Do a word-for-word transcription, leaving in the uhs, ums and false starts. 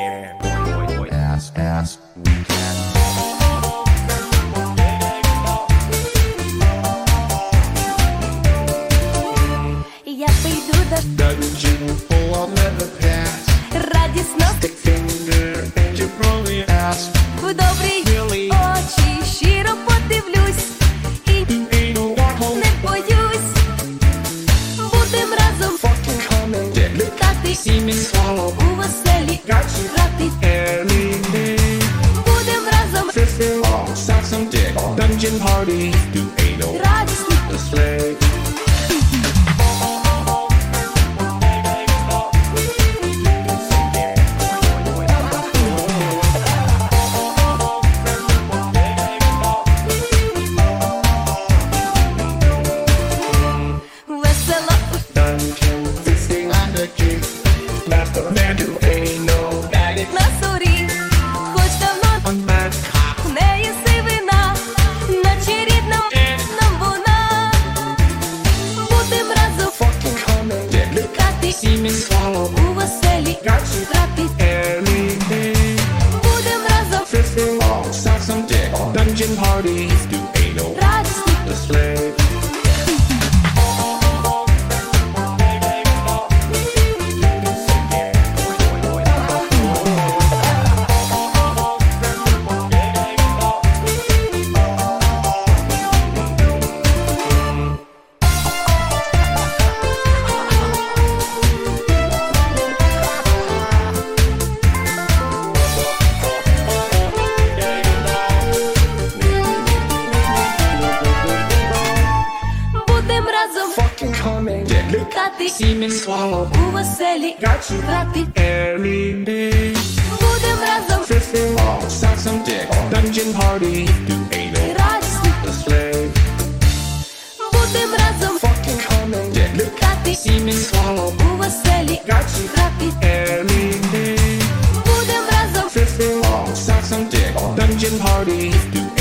yeah, boy, boy, boy, ass, ass, weekend. Я прийду до Dungeon full of leather pass. радісно Stick finger and your probably ass. в добрі Really? очі щиро подивлюсь і Ain't no Warhol не боюсь. Будем разом fucking coming. Yeah, look, літати see me swallow. у веселі Got you грати. anything. Будем разом Fifth all, suck some dick. Dungeon party, do anal. радісні. The slave. Весело Dungeon fisting on the key. Master man do anal. Bag it на зорі, хоч давно on my cock. в неї сивина, наче рідна нам вона. Будем разом Fucking coming. Yeah, look, літати see me swallow. у веселі Got you грати. anything. Будем разом Fifth all, suck some dick. Dungeon party, do anal. радісні. The slave. Будем разом Fucking coming. Yeah, look, літати see me swallow. у веселі Got you грати. anything. Будем разом Fifth all, suck some dick. Dungeon party, do anal. радісні. The slave. Будем разом Fucking coming. Yeah, look, літати see me swallow. у веселі Got you грати. anything. Будем разом Fifth all, suck some dick. Dungeon party, do